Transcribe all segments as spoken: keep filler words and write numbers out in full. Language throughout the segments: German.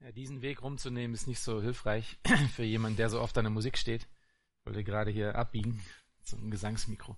Ja, diesen Weg rumzunehmen ist nicht so hilfreich für jemanden, der so oft an der Musik steht. Ich wollte gerade hier abbiegen zum Gesangsmikro.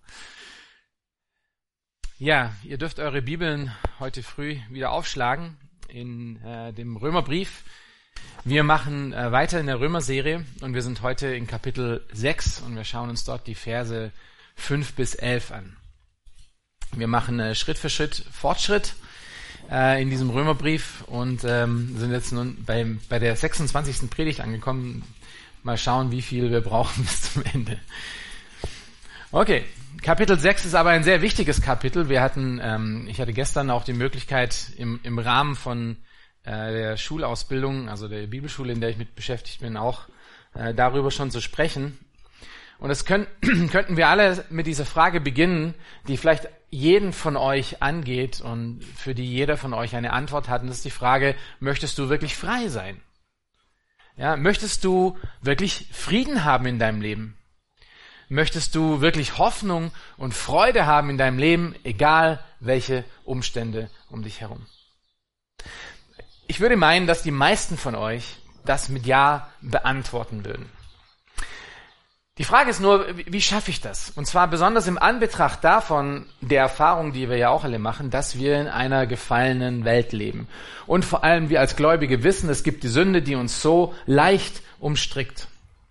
Ja, ihr dürft eure Bibeln heute früh wieder aufschlagen in äh, dem Römerbrief. Wir machen äh, weiter in der Römerserie und wir sind heute in Kapitel sechs und wir schauen uns dort die Verse fünf bis elf an. Wir machen äh, Schritt für Schritt Fortschritt äh, in diesem Römerbrief und ähm, sind jetzt nun bei, bei der sechsundzwanzigsten Predigt angekommen. Mal schauen, wie viel wir brauchen bis zum Ende. Okay, Kapitel sechs ist aber ein sehr wichtiges Kapitel. Wir hatten, ähm, ich hatte gestern auch die Möglichkeit im, im Rahmen von äh, der Schulausbildung, also der Bibelschule, in der ich mit beschäftigt bin, auch äh, darüber schon zu sprechen. Und das können, könnten wir alle mit dieser Frage beginnen, die vielleicht jeden von euch angeht und für die jeder von euch eine Antwort hat. Und das ist die Frage, möchtest du wirklich frei sein? Ja, möchtest du wirklich Frieden haben in deinem Leben? Möchtest du wirklich Hoffnung und Freude haben in deinem Leben, egal welche Umstände um dich herum? Ich würde meinen, dass die meisten von euch das mit Ja beantworten würden. Die Frage ist nur, wie schaffe ich das? Und zwar besonders im Anbetracht davon, der Erfahrung, die wir ja auch alle machen, dass wir in einer gefallenen Welt leben. Und vor allem wir als Gläubige wissen, es gibt die Sünde, die uns so leicht umstrickt.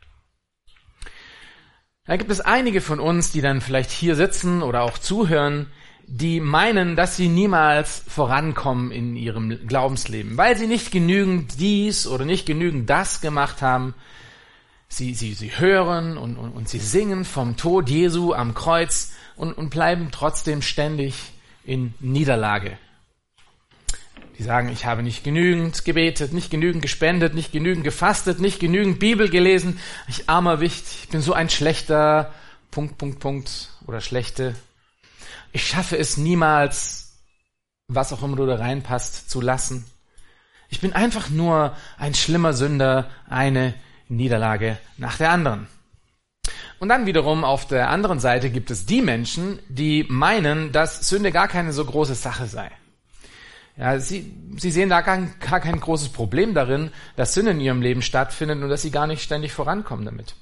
Da gibt es einige von uns, die dann vielleicht hier sitzen oder auch zuhören, die meinen, dass sie niemals vorankommen in ihrem Glaubensleben, weil sie nicht genügend dies oder nicht genügend das gemacht haben. Sie, sie, sie hören und, und, und sie singen vom Tod Jesu am Kreuz und, und bleiben trotzdem ständig in Niederlage. Die sagen, ich habe nicht genügend gebetet, nicht genügend gespendet, nicht genügend gefastet, nicht genügend Bibel gelesen. Ich armer Wicht, ich bin so ein schlechter Punkt, Punkt, Punkt oder schlechte. Ich schaffe es niemals, was auch immer du da reinpasst, zu lassen. Ich bin einfach nur ein schlimmer Sünder, eine Niederlage nach der anderen. Und dann wiederum auf der anderen Seite gibt es die Menschen, die meinen, dass Sünde gar keine so große Sache sei. Ja, sie, sie sehen da gar, gar kein großes Problem darin, dass Sünde in ihrem Leben stattfindet und dass sie gar nicht ständig vorankommen damit.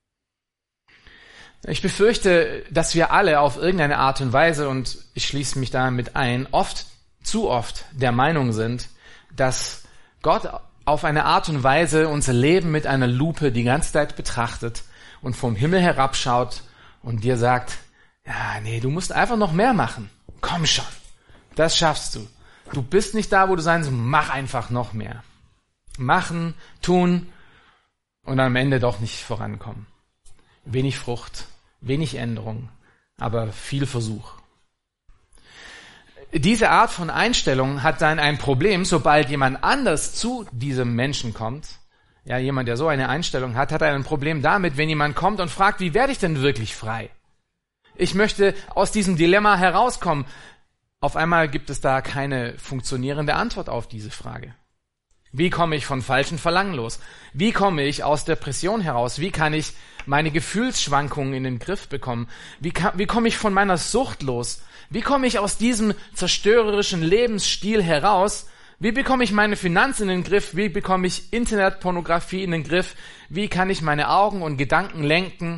Ich befürchte, dass wir alle auf irgendeine Art und Weise, und ich schließe mich damit ein, oft, zu oft der Meinung sind, dass Gott auf eine Art und Weise unser Leben mit einer Lupe die ganze Zeit betrachtet und vom Himmel herabschaut und dir sagt, ja, nee, du musst einfach noch mehr machen. Komm schon, das schaffst du. Du bist nicht da, wo du sein sollst, mach einfach noch mehr. Machen, tun und am Ende doch nicht vorankommen. Wenig Frucht, wenig Änderung, aber viel Versuch. Diese Art von Einstellung hat dann ein Problem, sobald jemand anders zu diesem Menschen kommt. Ja, jemand, der so eine Einstellung hat, hat ein Problem damit, wenn jemand kommt und fragt, wie werde ich denn wirklich frei? Ich möchte aus diesem Dilemma herauskommen. Auf einmal gibt es da keine funktionierende Antwort auf diese Frage. Wie komme ich von falschen Verlangen los? Wie komme ich aus Depression heraus? Wie kann ich meine Gefühlsschwankungen in den Griff bekommen? Wie, kann, wie komme ich von meiner Sucht los? Wie komme ich aus diesem zerstörerischen Lebensstil heraus? Wie bekomme ich meine Finanzen in den Griff? Wie bekomme ich Internetpornografie in den Griff? Wie kann ich meine Augen und Gedanken lenken?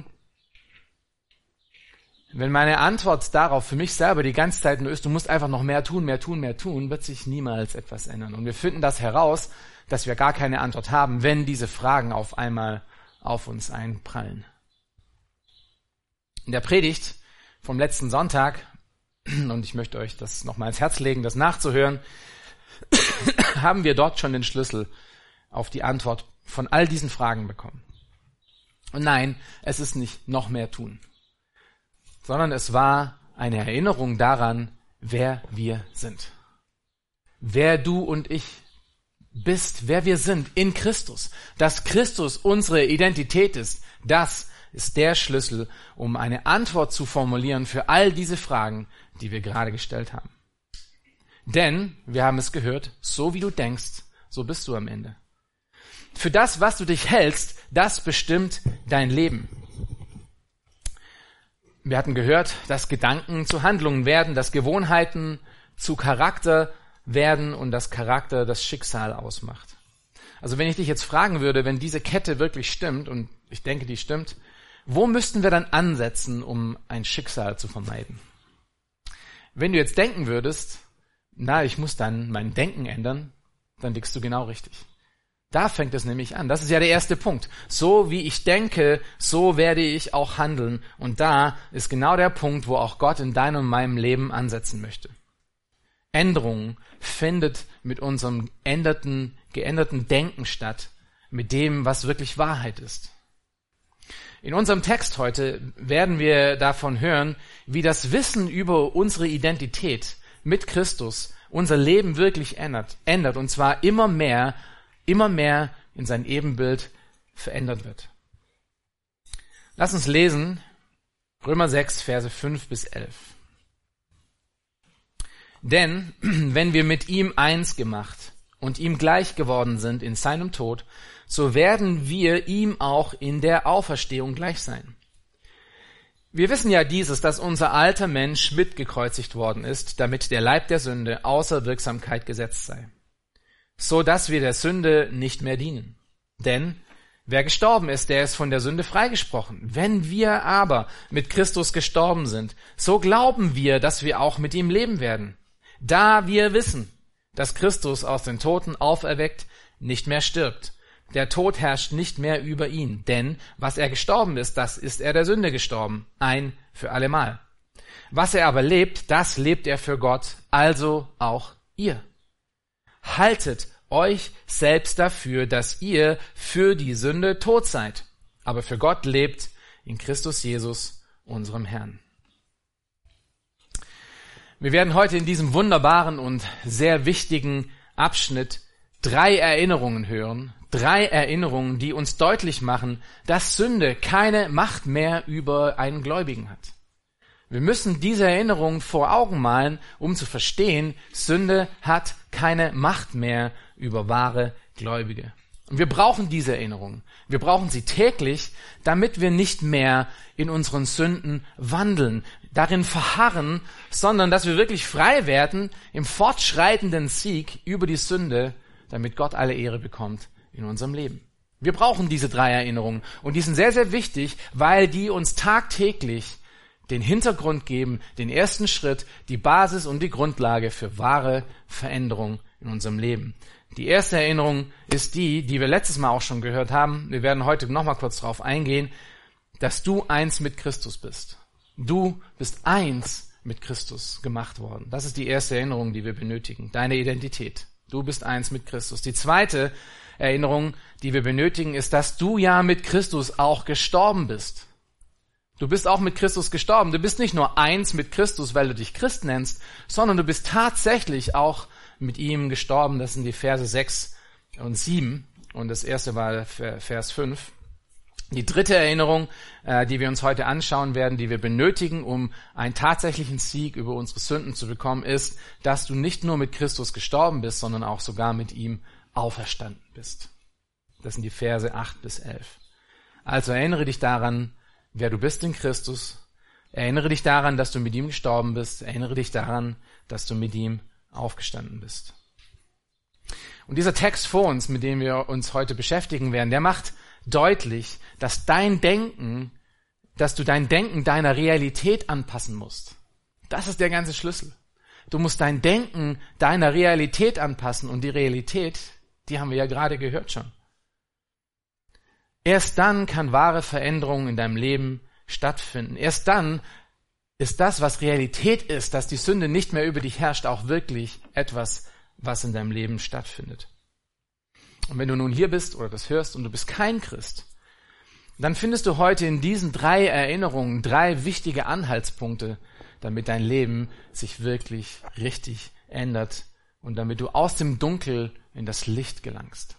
Wenn meine Antwort darauf für mich selber die ganze Zeit nur ist, du musst einfach noch mehr tun, mehr tun, mehr tun, wird sich niemals etwas ändern. Und wir finden das heraus, dass wir gar keine Antwort haben, wenn diese Fragen auf einmal auf uns einprallen. In der Predigt vom letzten Sonntag, und ich möchte euch das nochmal ans Herz legen, das nachzuhören, haben wir dort schon den Schlüssel auf die Antwort von all diesen Fragen bekommen. Und nein, es ist nicht noch mehr tun, sondern es war eine Erinnerung daran, wer wir sind. Wer du und ich bist, wer wir sind in Christus. Dass Christus unsere Identität ist, das ist der Schlüssel, um eine Antwort zu formulieren für all diese Fragen, die wir gerade gestellt haben. Denn, wir haben es gehört, so wie du denkst, so bist du am Ende. Für das, was du dich hältst, das bestimmt dein Leben. Wir hatten gehört, dass Gedanken zu Handlungen werden, dass Gewohnheiten zu Charakter werden und dass Charakter das Schicksal ausmacht. Also wenn ich dich jetzt fragen würde, wenn diese Kette wirklich stimmt, und ich denke, die stimmt, wo müssten wir dann ansetzen, um ein Schicksal zu vermeiden? Wenn du jetzt denken würdest, na, ich muss dann mein Denken ändern, dann liegst du genau richtig. Da fängt es nämlich an. Das ist ja der erste Punkt. So wie ich denke, so werde ich auch handeln. Und da ist genau der Punkt, wo auch Gott in deinem und meinem Leben ansetzen möchte. Änderung findet mit unserem änderten, geänderten Denken statt, mit dem, was wirklich Wahrheit ist. In unserem Text heute werden wir davon hören, wie das Wissen über unsere Identität mit Christus unser Leben wirklich ändert, ändert und zwar immer mehr, immer mehr in sein Ebenbild verändert wird. Lass uns lesen, Römer sechs, Verse fünf bis elf. Denn wenn wir mit ihm eins gemacht und ihm gleich geworden sind in seinem Tod, so werden wir ihm auch in der Auferstehung gleich sein. Wir wissen ja dieses, dass unser alter Mensch mitgekreuzigt worden ist, damit der Leib der Sünde außer Wirksamkeit gesetzt sei, so dass wir der Sünde nicht mehr dienen. Denn wer gestorben ist, der ist von der Sünde freigesprochen. Wenn wir aber mit Christus gestorben sind, so glauben wir, dass wir auch mit ihm leben werden. Da wir wissen, dass Christus aus den Toten auferweckt nicht mehr stirbt. Der Tod herrscht nicht mehr über ihn, denn was er gestorben ist, das ist er der Sünde gestorben, ein für allemal. Was er aber lebt, das lebt er für Gott, also auch ihr. Haltet euch selbst dafür, dass ihr für die Sünde tot seid, aber für Gott lebt in Christus Jesus, unserem Herrn. Wir werden heute in diesem wunderbaren und sehr wichtigen Abschnitt drei Erinnerungen hören, drei Erinnerungen, die uns deutlich machen, dass Sünde keine Macht mehr über einen Gläubigen hat. Wir müssen diese Erinnerungen vor Augen malen, um zu verstehen, Sünde hat keine Macht mehr über wahre Gläubige. Und wir brauchen diese Erinnerungen. Wir brauchen sie täglich, damit wir nicht mehr in unseren Sünden wandeln, darin verharren, sondern dass wir wirklich frei werden im fortschreitenden Sieg über die Sünde, damit Gott alle Ehre bekommt in unserem Leben. Wir brauchen diese drei Erinnerungen und die sind sehr, sehr wichtig, weil die uns tagtäglich den Hintergrund geben, den ersten Schritt, die Basis und die Grundlage für wahre Veränderung in unserem Leben. Die erste Erinnerung ist die, die wir letztes Mal auch schon gehört haben. Wir werden heute nochmal kurz darauf eingehen, dass du eins mit Christus bist. Du bist eins mit Christus gemacht worden. Das ist die erste Erinnerung, die wir benötigen. Deine Identität. Du bist eins mit Christus. Die zweite Erinnerung, die wir benötigen, ist, dass du ja mit Christus auch gestorben bist. Du bist auch mit Christus gestorben. Du bist nicht nur eins mit Christus, weil du dich Christ nennst, sondern du bist tatsächlich auch mit ihm gestorben. Das sind die Verse sechs und sieben. Und das erste war Vers fünf. Die dritte Erinnerung, äh, die wir uns heute anschauen werden, die wir benötigen, um einen tatsächlichen Sieg über unsere Sünden zu bekommen, ist, dass du nicht nur mit Christus gestorben bist, sondern auch sogar mit ihm auferstanden bist. Das sind die Verse acht bis elf. Also erinnere dich daran, wer du bist in Christus. Erinnere dich daran, dass du mit ihm gestorben bist. Erinnere dich daran, dass du mit ihm aufgestanden bist. Und dieser Text vor uns, mit dem wir uns heute beschäftigen werden, der macht deutlich, dass dein Denken, dass du dein Denken deiner Realität anpassen musst. Das ist der ganze Schlüssel. Du musst dein Denken deiner Realität anpassen und die Realität, die haben wir ja gerade gehört schon. Erst dann kann wahre Veränderung in deinem Leben stattfinden. Erst dann ist das, was Realität ist, dass die Sünde nicht mehr über dich herrscht, auch wirklich etwas, was in deinem Leben stattfindet. Und wenn du nun hier bist oder das hörst und du bist kein Christ, dann findest du heute in diesen drei Erinnerungen drei wichtige Anhaltspunkte, damit dein Leben sich wirklich richtig ändert und damit du aus dem Dunkel in das Licht gelangst.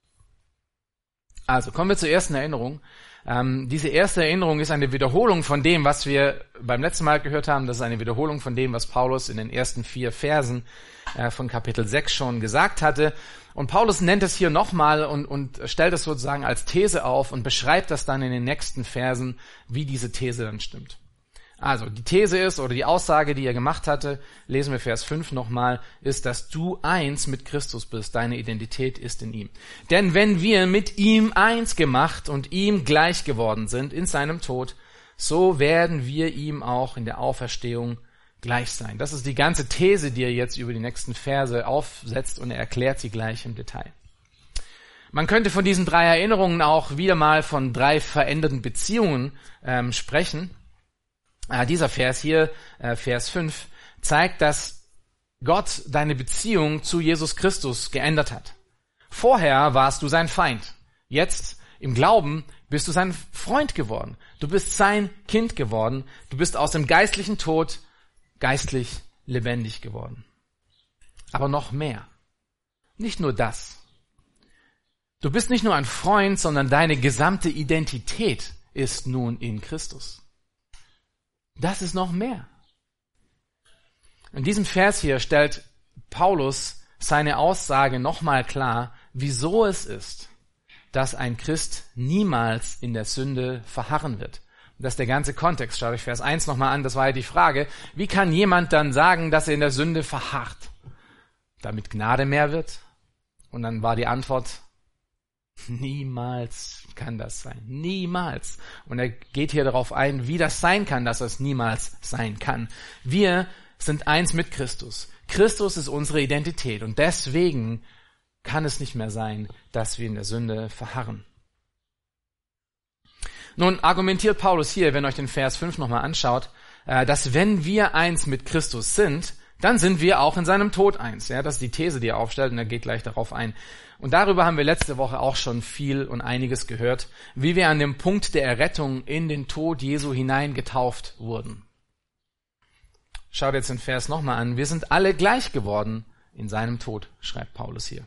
Also kommen wir zur ersten Erinnerung. Ähm, diese erste Erinnerung ist eine Wiederholung von dem, was wir beim letzten Mal gehört haben. Das ist eine Wiederholung von dem, was Paulus in den ersten vier Versen äh, von Kapitel sechs schon gesagt hatte. Und Paulus nennt es hier nochmal und, und stellt es sozusagen als These auf und beschreibt das dann in den nächsten Versen, wie diese These dann stimmt. Also die These ist, oder die Aussage, die er gemacht hatte, lesen wir Vers fünf nochmal, ist, dass du eins mit Christus bist. Deine Identität ist in ihm. Denn wenn wir mit ihm eins gemacht und ihm gleich geworden sind in seinem Tod, so werden wir ihm auch in der Auferstehung gleich sein. Das ist die ganze These, die er jetzt über die nächsten Verse aufsetzt, und er erklärt sie gleich im Detail. Man könnte von diesen drei Erinnerungen auch wieder mal von drei veränderten Beziehungen ähm, sprechen. Äh, dieser Vers hier, äh, Vers fünf, zeigt, dass Gott deine Beziehung zu Jesus Christus geändert hat. Vorher warst du sein Feind. Jetzt im Glauben bist du sein Freund geworden. Du bist sein Kind geworden. Du bist aus dem geistlichen Tod geistlich lebendig geworden. Aber noch mehr. Nicht nur das. Du bist nicht nur ein Freund, sondern deine gesamte Identität ist nun in Christus. Das ist noch mehr. In diesem Vers hier stellt Paulus seine Aussage nochmal klar, wieso es ist, dass ein Christ niemals in der Sünde verharren wird. Das ist der ganze Kontext. Schaut euch Vers eins nochmal an, das war ja die Frage. Wie kann jemand dann sagen, dass er in der Sünde verharrt? Damit Gnade mehr wird? Und dann war die Antwort, niemals kann das sein. Niemals. Und er geht hier darauf ein, wie das sein kann, dass es niemals sein kann. Wir sind eins mit Christus. Christus ist unsere Identität. Und deswegen kann es nicht mehr sein, dass wir in der Sünde verharren. Nun argumentiert Paulus hier, wenn ihr euch den Vers fünf nochmal anschaut, dass wenn wir eins mit Christus sind, dann sind wir auch in seinem Tod eins. Ja, das ist die These, die er aufstellt, und er geht gleich darauf ein. Und darüber haben wir letzte Woche auch schon viel und einiges gehört, wie wir an dem Punkt der Errettung in den Tod Jesu hinein getauft wurden. Schaut jetzt den Vers nochmal an. Wir sind alle gleich geworden in seinem Tod, schreibt Paulus hier.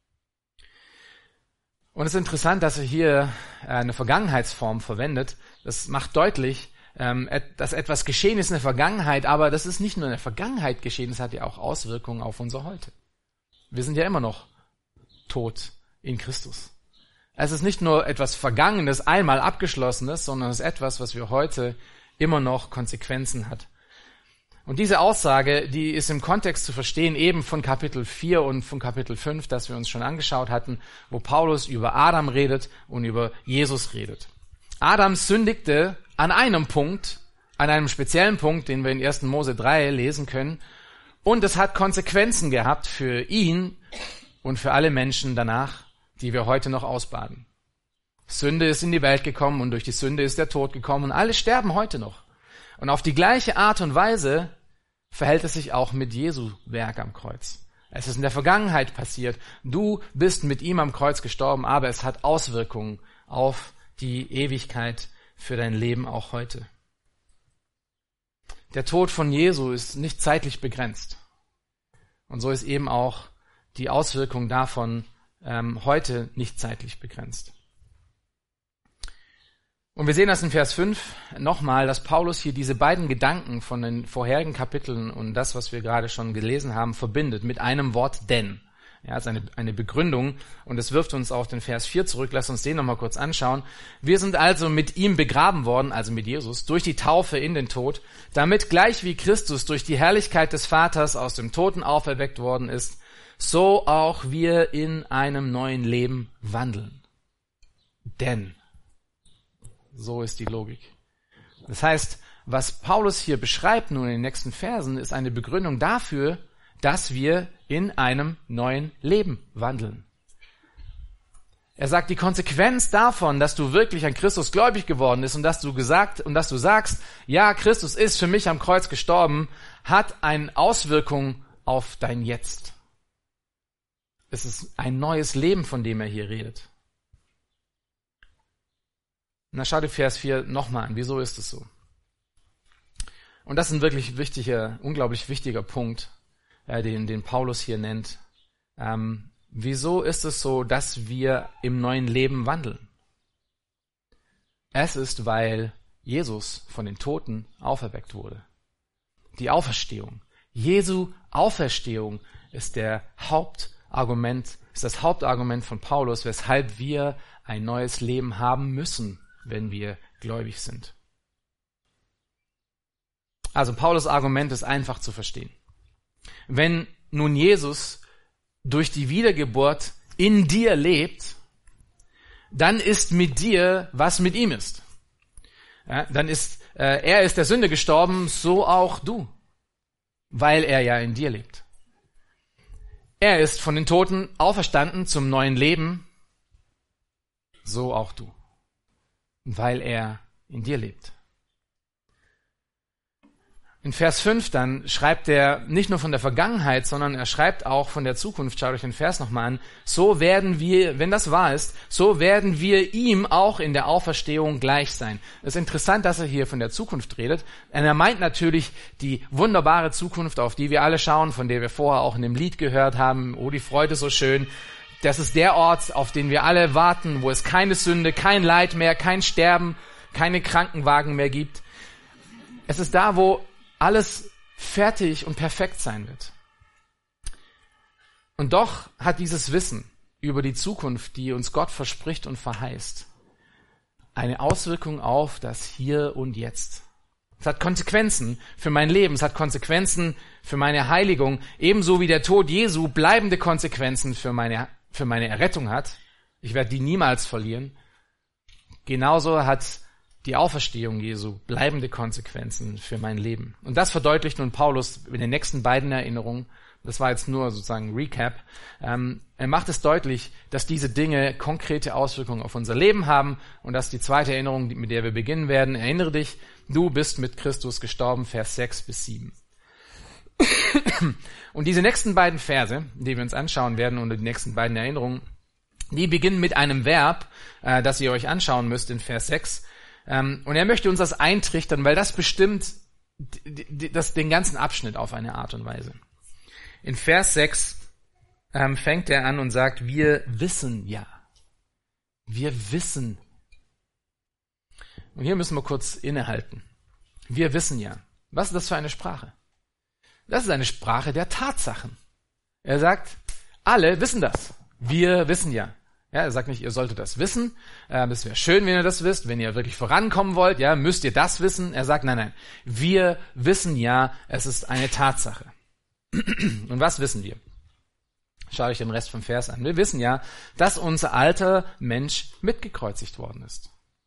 Und es ist interessant, dass er hier eine Vergangenheitsform verwendet. Das macht deutlich, dass etwas geschehen ist in der Vergangenheit, aber das ist nicht nur in der Vergangenheit geschehen, es hat ja auch Auswirkungen auf unser Heute. Wir sind ja immer noch tot in Christus. Es ist nicht nur etwas Vergangenes, einmal Abgeschlossenes, sondern es ist etwas, was wir heute immer noch Konsequenzen hat. Und diese Aussage, die ist im Kontext zu verstehen, eben von Kapitel vier und von Kapitel fünf, das wir uns schon angeschaut hatten, wo Paulus über Adam redet und über Jesus redet. Adam sündigte an einem Punkt, an einem speziellen Punkt, den wir in ersten Mose drei lesen können, und es hat Konsequenzen gehabt für ihn und für alle Menschen danach, die wir heute noch ausbaden. Sünde ist in die Welt gekommen und durch die Sünde ist der Tod gekommen und alle sterben heute noch. Und auf die gleiche Art und Weise verhält es sich auch mit Jesu Werk am Kreuz. Es ist in der Vergangenheit passiert. Du bist mit ihm am Kreuz gestorben, aber es hat Auswirkungen auf die Ewigkeit für dein Leben auch heute. Der Tod von Jesu ist nicht zeitlich begrenzt. Und so ist eben auch die Auswirkung davon ähm, heute nicht zeitlich begrenzt. Und wir sehen das in Vers fünf nochmal, dass Paulus hier diese beiden Gedanken von den vorherigen Kapiteln und das, was wir gerade schon gelesen haben, verbindet mit einem Wort denn. Ja, es ist eine, eine Begründung und es wirft uns auf den Vers vier zurück. Lass uns den nochmal kurz anschauen. Wir sind also mit ihm begraben worden, also mit Jesus, durch die Taufe in den Tod, damit gleich wie Christus durch die Herrlichkeit des Vaters aus dem Toten auferweckt worden ist, so auch wir in einem neuen Leben wandeln. Denn so ist die Logik. Das heißt, was Paulus hier beschreibt nun in den nächsten Versen, ist eine Begründung dafür, dass wir in einem neuen Leben wandeln. Er sagt, die Konsequenz davon, dass du wirklich an Christus gläubig geworden bist und dass du gesagt und dass du sagst, ja, Christus ist für mich am Kreuz gestorben, hat eine Auswirkung auf dein Jetzt. Es ist ein neues Leben, von dem er hier redet. Na, schau dir Vers vier nochmal an. Wieso ist es so? Und das ist ein wirklich wichtiger, unglaublich wichtiger Punkt, äh, den, den Paulus hier nennt. Ähm, wieso ist es so, dass wir im neuen Leben wandeln? Es ist, weil Jesus von den Toten auferweckt wurde. Die Auferstehung. Jesu Auferstehung ist der Hauptargument, ist das Hauptargument von Paulus, weshalb wir ein neues Leben haben müssen, wenn wir gläubig sind. Also Paulus' Argument ist einfach zu verstehen. Wenn nun Jesus durch die Wiedergeburt in dir lebt, dann ist mit dir, was mit ihm ist. Ja, dann ist, äh, er ist der Sünde gestorben, so auch du, weil er ja in dir lebt. Er ist von den Toten auferstanden zum neuen Leben, so auch du, weil er in dir lebt. In Vers fünf dann schreibt er nicht nur von der Vergangenheit, sondern er schreibt auch von der Zukunft. Schaut euch den Vers nochmal an. So werden wir, wenn das wahr ist, so werden wir ihm auch in der Auferstehung gleich sein. Es ist interessant, dass er hier von der Zukunft redet. Und er meint natürlich die wunderbare Zukunft, auf die wir alle schauen, von der wir vorher auch in dem Lied gehört haben. Oh, die Freude so schön. Das ist der Ort, auf den wir alle warten, wo es keine Sünde, kein Leid mehr, kein Sterben, keine Krankenwagen mehr gibt. Es ist da, wo alles fertig und perfekt sein wird. Und doch hat dieses Wissen über die Zukunft, die uns Gott verspricht und verheißt, eine Auswirkung auf das Hier und Jetzt. Es hat Konsequenzen für mein Leben, es hat Konsequenzen für meine Heiligung, ebenso wie der Tod Jesu bleibende Konsequenzen für meine, für meine Errettung hat. Ich werde die niemals verlieren. Genauso hat die Auferstehung Jesu bleibende Konsequenzen für mein Leben. Und das verdeutlicht nun Paulus in den nächsten beiden Erinnerungen. Das war jetzt nur sozusagen Recap. Ähm, er macht es deutlich, dass diese Dinge konkrete Auswirkungen auf unser Leben haben und dass die zweite Erinnerung, mit der wir beginnen werden, erinnere dich, du bist mit Christus gestorben, Vers sechs bis sieben. Und diese nächsten beiden Verse, die wir uns anschauen werden, und die nächsten beiden Erinnerungen, die beginnen mit einem Verb, äh, das ihr euch anschauen müsst in Vers sechs. Ähm, und er möchte uns das eintrichtern, weil das bestimmt d- d- das, den ganzen Abschnitt auf eine Art und Weise. In Vers sechs ähm, fängt er an und sagt, wir wissen ja. Wir wissen. Und hier müssen wir kurz innehalten. Wir wissen ja. Was ist das für eine Sprache? Das ist eine Sprache der Tatsachen. Er sagt, alle wissen das. Wir wissen ja. Ja, er sagt nicht, ihr solltet das wissen. Ähm, es wäre schön, wenn ihr das wisst. Wenn ihr wirklich vorankommen wollt, ja, müsst ihr das wissen. Er sagt, nein, nein. Wir wissen ja, es ist eine Tatsache. Und was wissen wir? Schaut euch den Rest vom Vers an. Wir wissen ja, dass unser alter Mensch mitgekreuzigt worden ist.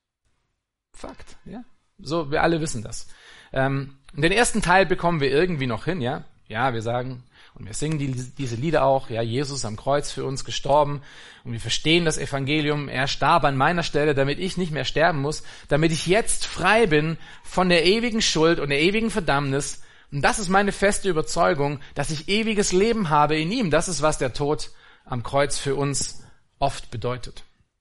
Fakt, ja. So, wir alle wissen das. Ähm, den ersten Teil bekommen wir irgendwie noch hin, ja. Ja, wir sagen, und wir singen die, diese Lieder auch, ja, Jesus am Kreuz für uns gestorben, und wir verstehen das Evangelium, er starb an meiner Stelle, damit ich nicht mehr sterben muss, damit ich jetzt frei bin von der ewigen Schuld und der ewigen Verdammnis. Und das ist meine feste Überzeugung, dass ich ewiges Leben habe in ihm. Das ist, was der Tod am Kreuz für uns oft bedeutet.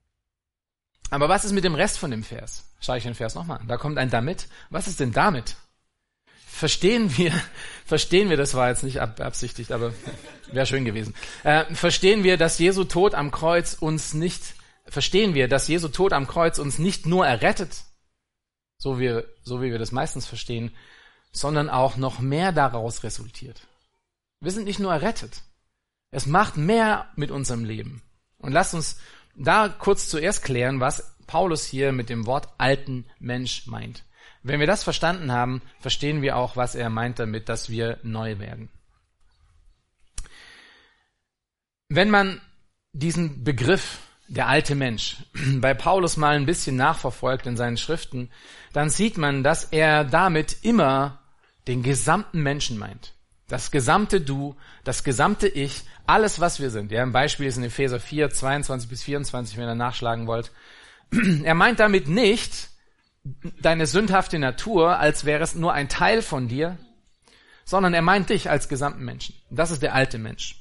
Aber was ist mit dem Rest von dem Vers? Schau ich den Vers nochmal an. Da kommt ein damit. Was ist denn damit? Verstehen wir, verstehen wir, das war jetzt nicht beabsichtigt, aber wäre schön gewesen. Äh, verstehen wir, dass Jesu Tod am Kreuz uns nicht, verstehen wir, dass Jesu Tod am Kreuz uns nicht nur errettet, so wie, so wie wir das meistens verstehen, sondern auch noch mehr daraus resultiert. Wir sind nicht nur errettet. Es macht mehr mit unserem Leben. Und lasst uns da kurz zuerst klären, was Paulus hier mit dem Wort alten Mensch meint. Wenn wir das verstanden haben, verstehen wir auch, was er meint damit, dass wir neu werden. Wenn man diesen Begriff, der alte Mensch, bei Paulus mal ein bisschen nachverfolgt in seinen Schriften, dann sieht man, dass er damit immer den gesamten Menschen meint. Das gesamte Du, das gesamte Ich, alles, was wir sind. Ja, ein Beispiel ist in Epheser vier, zweiundzwanzig bis vierundzwanzig, wenn ihr nachschlagen wollt. Er meint damit nicht deine sündhafte Natur, als wäre es nur ein Teil von dir, sondern er meint dich als gesamten Menschen. Das ist der alte Mensch.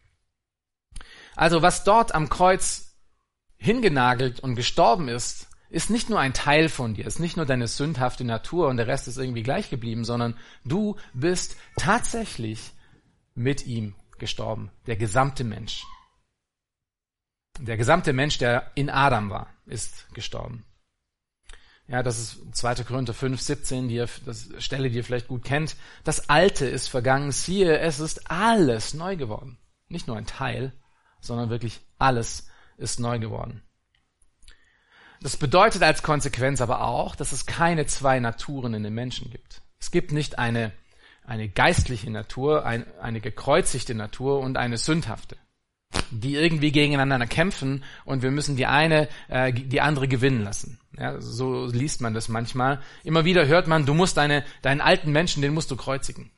Also was dort am Kreuz hingenagelt und gestorben ist, ist nicht nur ein Teil von dir, ist nicht nur deine sündhafte Natur und der Rest ist irgendwie gleich geblieben, sondern du bist tatsächlich mit ihm gestorben, der gesamte Mensch. Der gesamte Mensch, der in Adam war, ist gestorben. Ja, das ist zweiter Korinther fünf, siebzehn, die ihr, das Stelle, die ihr vielleicht gut kennt. Das Alte ist vergangen, siehe, es ist alles neu geworden. Nicht nur ein Teil, sondern wirklich alles ist neu geworden. Das bedeutet als Konsequenz aber auch, dass es keine zwei Naturen in den Menschen gibt, Es gibt nicht eine, eine geistliche Natur, ein, eine gekreuzigte Natur und eine sündhafte, die irgendwie gegeneinander kämpfen und wir müssen die eine äh, die andere gewinnen lassen. Ja, so liest man das manchmal. Immer wieder hört man, du musst deine, deinen alten Menschen, den musst du kreuzigen.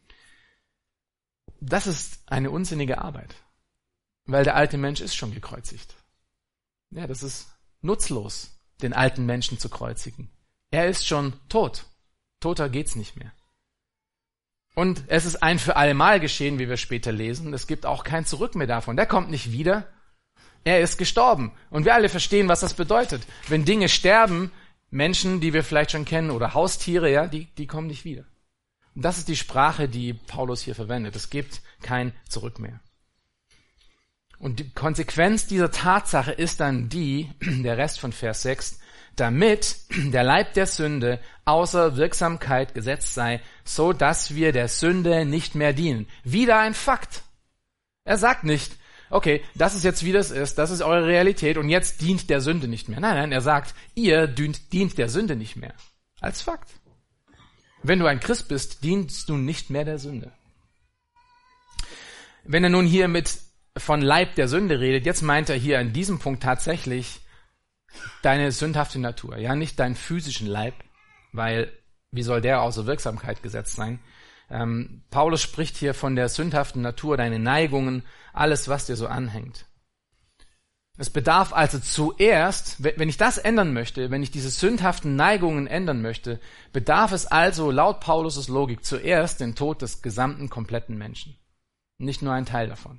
Das ist eine unsinnige Arbeit, weil der alte Mensch ist schon gekreuzigt. Ja, das ist nutzlos, den alten Menschen zu kreuzigen. Er ist schon tot. Toter geht's nicht mehr. Und es ist ein für allemal geschehen, wie wir später lesen. Es gibt auch kein Zurück mehr davon. Der kommt nicht wieder. Er ist gestorben. Und wir alle verstehen, was das bedeutet. Wenn Dinge sterben, Menschen, die wir vielleicht schon kennen, oder Haustiere, ja, die, die kommen nicht wieder. Und das ist die Sprache, die Paulus hier verwendet. Es gibt kein Zurück mehr. Und die Konsequenz dieser Tatsache ist dann die, der Rest von Vers sechs, damit der Leib der Sünde außer Wirksamkeit gesetzt sei, so dass wir der Sünde nicht mehr dienen. Wieder ein Fakt. Er sagt nicht, okay, das ist jetzt wie das ist, das ist eure Realität und jetzt dient der Sünde nicht mehr. Nein, nein, er sagt, ihr dient, dient der Sünde nicht mehr. Als Fakt. Wenn du ein Christ bist, dienst du nicht mehr der Sünde. Wenn er nun hier mit von Leib der Sünde redet, jetzt meint er hier an diesem Punkt tatsächlich deine sündhafte Natur, ja, nicht deinen physischen Leib, weil wie soll der außer Wirksamkeit gesetzt sein? Ähm, Paulus spricht hier von der sündhaften Natur, deine Neigungen, alles, was dir so anhängt. Es bedarf also zuerst, wenn ich das ändern möchte, wenn ich diese sündhaften Neigungen ändern möchte, bedarf es also laut Paulus' Logik zuerst den Tod des gesamten, kompletten Menschen. Nicht nur ein Teil davon.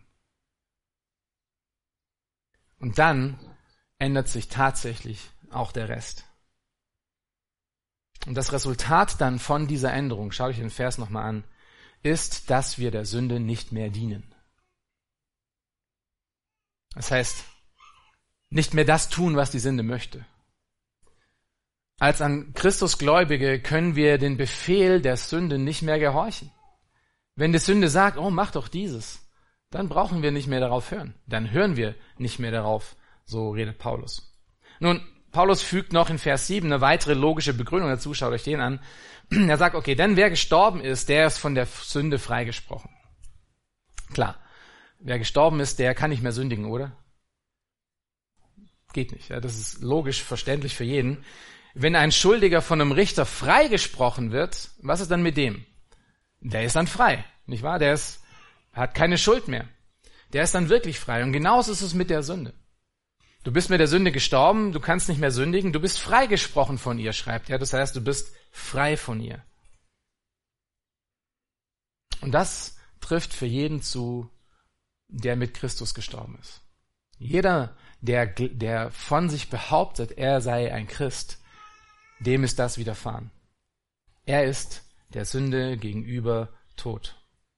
Und dann ändert sich tatsächlich auch der Rest. Und das Resultat dann von dieser Änderung, schaut euch den Vers nochmal an, ist, dass wir der Sünde nicht mehr dienen. Das heißt, nicht mehr das tun, was die Sünde möchte. Als an Christus Gläubige können wir den Befehl der Sünde nicht mehr gehorchen. Wenn die Sünde sagt, oh, mach doch dieses, dann brauchen wir nicht mehr darauf hören. Dann hören wir nicht mehr darauf. So redet Paulus. Nun, Paulus fügt noch in Vers sieben eine weitere logische Begründung dazu. Schaut euch den an. Er sagt, okay, denn wer gestorben ist, der ist von der Sünde freigesprochen. Klar, wer gestorben ist, der kann nicht mehr sündigen, oder? Geht nicht. Ja, das ist logisch verständlich für jeden. Wenn ein Schuldiger von einem Richter freigesprochen wird, was ist dann mit dem? Der ist dann frei, nicht wahr? Der ist, hat keine Schuld mehr. Der ist dann wirklich frei. Und genauso ist es mit der Sünde. Du bist mit der Sünde gestorben, du kannst nicht mehr sündigen, du bist freigesprochen von ihr, schreibt er. Das heißt, du bist frei von ihr. Und das trifft für jeden zu, der mit Christus gestorben ist. Jeder, der, der von sich behauptet, er sei ein Christ, dem ist das widerfahren. Er ist der Sünde gegenüber tot.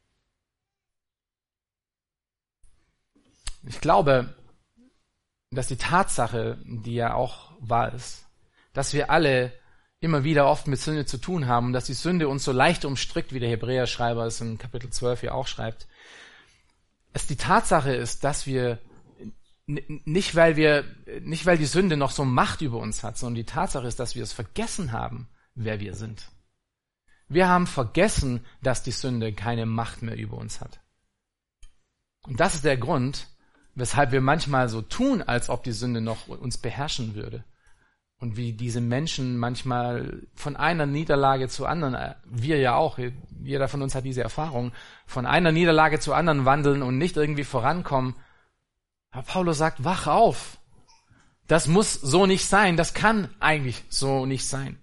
Ich glaube, dass die Tatsache, die ja auch wahr ist, dass wir alle immer wieder oft mit Sünde zu tun haben und dass die Sünde uns so leicht umstrickt, wie der Hebräerschreiber es in Kapitel zwölf hier auch schreibt, es die Tatsache ist, dass wir nicht, weil wir, nicht weil die Sünde noch so Macht über uns hat, sondern die Tatsache ist, dass wir es vergessen haben, wer wir sind. Wir haben vergessen, dass die Sünde keine Macht mehr über uns hat. Und das ist der Grund, weshalb wir manchmal so tun, als ob die Sünde noch uns beherrschen würde. Und wie diese Menschen manchmal von einer Niederlage zur anderen, wir ja auch, jeder von uns hat diese Erfahrung, von einer Niederlage zur anderen wandeln und nicht irgendwie vorankommen. Aber Paulus sagt, wach auf. Das muss so nicht sein, das kann eigentlich so nicht sein.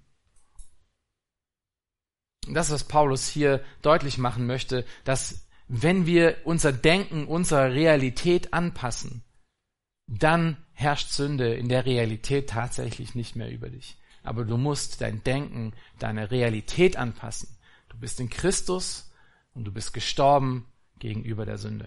Und das ist, was Paulus hier deutlich machen möchte, dass wenn wir unser Denken, unsere Realität anpassen, dann herrscht Sünde in der Realität tatsächlich nicht mehr über dich. Aber du musst dein Denken, deine Realität anpassen. Du bist in Christus und du bist gestorben gegenüber der Sünde.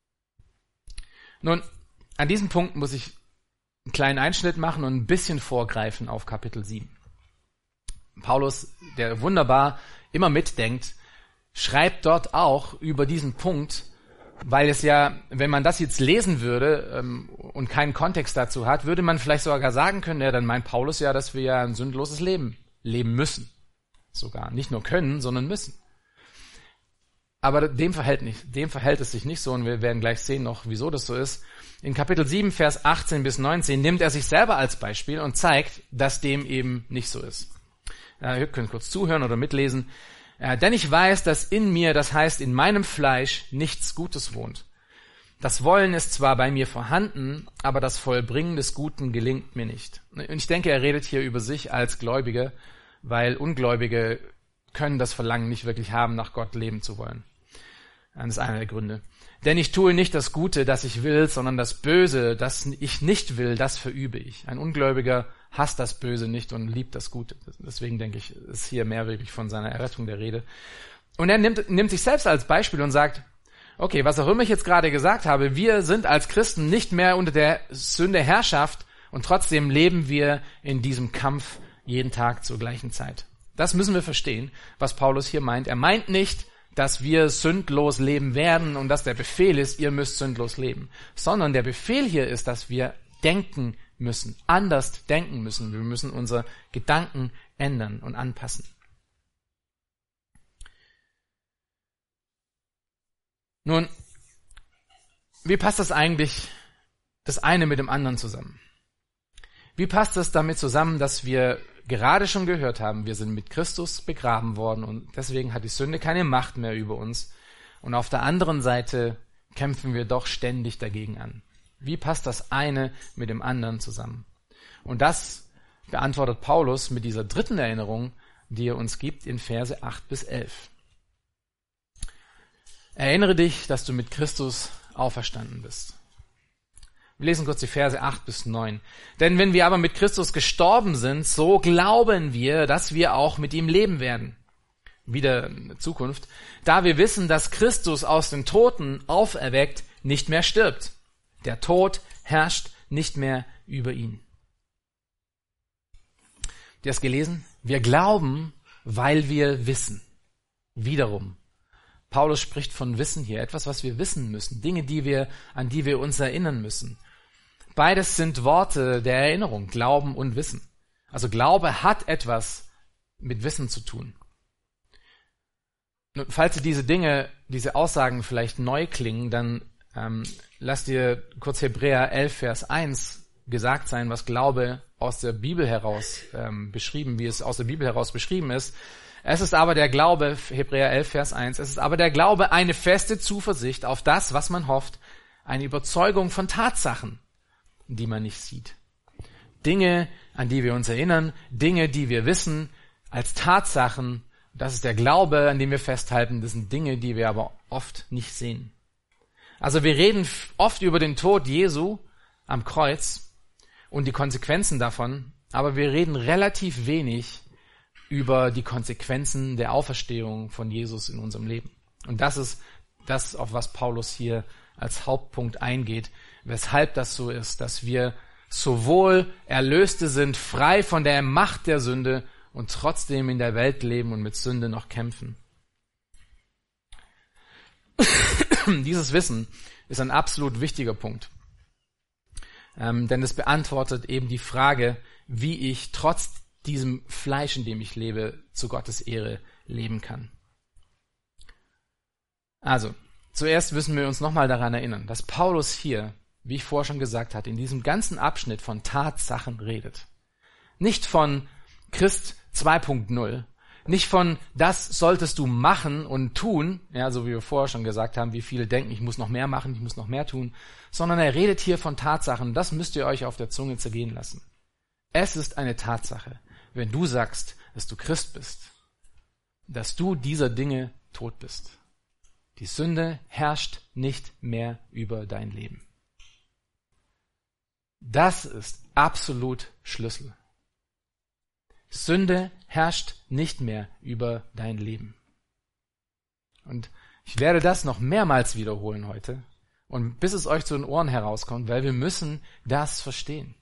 Nun, an diesem Punkt muss ich einen kleinen Einschnitt machen und ein bisschen vorgreifen auf Kapitel sieben. Paulus, der wunderbar immer mitdenkt, schreibt dort auch über diesen Punkt, weil es ja, wenn man das jetzt lesen würde ähm, und keinen Kontext dazu hat, würde man vielleicht sogar sagen können, ja, dann meint Paulus ja, dass wir ja ein sündloses Leben leben müssen. sogar. Nicht nur können, sondern müssen. Aber dem verhält, nicht, dem verhält es sich nicht so und wir werden gleich sehen noch, wieso das so ist. In Kapitel sieben, Vers achtzehn bis neunzehn nimmt er sich selber als Beispiel und zeigt, dass dem eben nicht so ist. Ja, ihr könnt kurz zuhören oder mitlesen. Ja, denn ich weiß, dass in mir, das heißt in meinem Fleisch, nichts Gutes wohnt. Das Wollen ist zwar bei mir vorhanden, aber das Vollbringen des Guten gelingt mir nicht. Und ich denke, er redet hier über sich als Gläubige, weil Ungläubige können das Verlangen nicht wirklich haben, nach Gott leben zu wollen. Das ist einer der Gründe. Denn ich tue nicht das Gute, das ich will, sondern das Böse, das ich nicht will, das verübe ich. Ein Ungläubiger hasst das Böse nicht und liebt das Gute. Deswegen denke ich, ist hier mehr wirklich von seiner Errettung der Rede. Und er nimmt, nimmt sich selbst als Beispiel und sagt, okay, was auch immer ich jetzt gerade gesagt habe, wir sind als Christen nicht mehr unter der Sünde Herrschaft und trotzdem leben wir in diesem Kampf jeden Tag zur gleichen Zeit. Das müssen wir verstehen, was Paulus hier meint. Er meint nicht, dass wir sündlos leben werden und dass der Befehl ist, ihr müsst sündlos leben, sondern der Befehl hier ist, dass wir denken müssen, anders denken müssen. Wir müssen unsere Gedanken ändern und anpassen. Nun, wie passt das eigentlich, das eine mit dem anderen zusammen? Wie passt das damit zusammen, dass wir gerade schon gehört haben, wir sind mit Christus begraben worden und deswegen hat die Sünde keine Macht mehr über uns. Und auf der anderen Seite kämpfen wir doch ständig dagegen an. Wie passt das eine mit dem anderen zusammen? Und das beantwortet Paulus mit dieser dritten Erinnerung, die er uns gibt in Verse acht bis elf. Erinnere dich, dass du mit Christus auferstanden bist. Wir lesen kurz die Verse acht bis neun. Denn wenn wir aber mit Christus gestorben sind, so glauben wir, dass wir auch mit ihm leben werden. Wieder in der Zukunft. Da wir wissen, dass Christus aus den Toten auferweckt nicht mehr stirbt. Der Tod herrscht nicht mehr über ihn. Habt ihr das gelesen? Wir glauben, weil wir wissen. Wiederum. Paulus spricht von Wissen hier. Etwas, was wir wissen müssen. Dinge, die wir, an die wir uns erinnern müssen. Beides sind Worte der Erinnerung, Glauben und Wissen. Also Glaube hat etwas mit Wissen zu tun. Und falls dir diese Dinge, diese Aussagen vielleicht neu klingen, dann ähm, lass dir kurz Hebräer elf, Vers eins gesagt sein, was Glaube aus der Bibel heraus ähm, beschrieben, wie es aus der Bibel heraus beschrieben ist. Es ist aber der Glaube, Hebräer elf, Vers eins, es ist aber der Glaube eine feste Zuversicht auf das, was man hofft, eine Überzeugung von Tatsachen, die man nicht sieht. Dinge, an die wir uns erinnern, Dinge, die wir wissen, als Tatsachen, das ist der Glaube, an dem wir festhalten, das sind Dinge, die wir aber oft nicht sehen. Also wir reden oft über den Tod Jesu am Kreuz und die Konsequenzen davon, aber wir reden relativ wenig über die Konsequenzen der Auferstehung von Jesus in unserem Leben. Und das ist das, auf was Paulus hier als Hauptpunkt eingeht, weshalb das so ist, dass wir sowohl Erlöste sind, frei von der Macht der Sünde und trotzdem in der Welt leben und mit Sünde noch kämpfen. Dieses Wissen ist ein absolut wichtiger Punkt, ähm, denn es beantwortet eben die Frage, wie ich trotz diesem Fleisch, in dem ich lebe, zu Gottes Ehre leben kann. Also, zuerst müssen wir uns nochmal daran erinnern, dass Paulus hier, wie ich vorher schon gesagt hatte, in diesem ganzen Abschnitt von Tatsachen redet. Nicht von Christ zwei Punkt null, nicht von das solltest du machen und tun, ja, so wie wir vorher schon gesagt haben, wie viele denken, ich muss noch mehr machen, ich muss noch mehr tun, sondern er redet hier von Tatsachen, das müsst ihr euch auf der Zunge zergehen lassen. Es ist eine Tatsache, wenn du sagst, dass du Christ bist, dass du dieser Dinge tot bist. Die Sünde herrscht nicht mehr über dein Leben. Das ist absolut Schlüssel. Sünde herrscht nicht mehr über dein Leben. Und ich werde das noch mehrmals wiederholen heute und bis es euch zu den Ohren herauskommt, weil wir müssen das verstehen.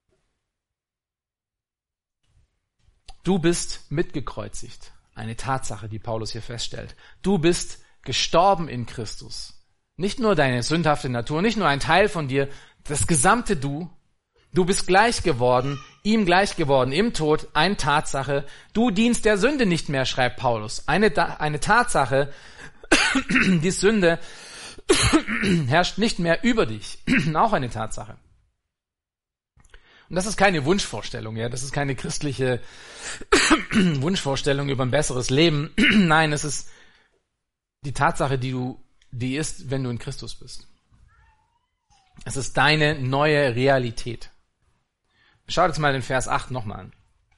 Du bist mitgekreuzigt. Eine Tatsache, die Paulus hier feststellt. Du bist gestorben in Christus. Nicht nur deine sündhafte Natur, nicht nur ein Teil von dir, das gesamte Du. Du bist gleich geworden ihm gleich geworden im Tod, eine Tatsache. Du dienst der Sünde nicht mehr, schreibt Paulus. Eine, eine Tatsache, die Sünde herrscht nicht mehr über dich. Auch eine Tatsache. Und das ist keine Wunschvorstellung, ja, das ist keine christliche Wunschvorstellung über ein besseres Leben. Nein, es ist die Tatsache, die du, die ist, wenn du in Christus bist. Es ist deine neue Realität. Schaut jetzt mal den Vers acht nochmal an.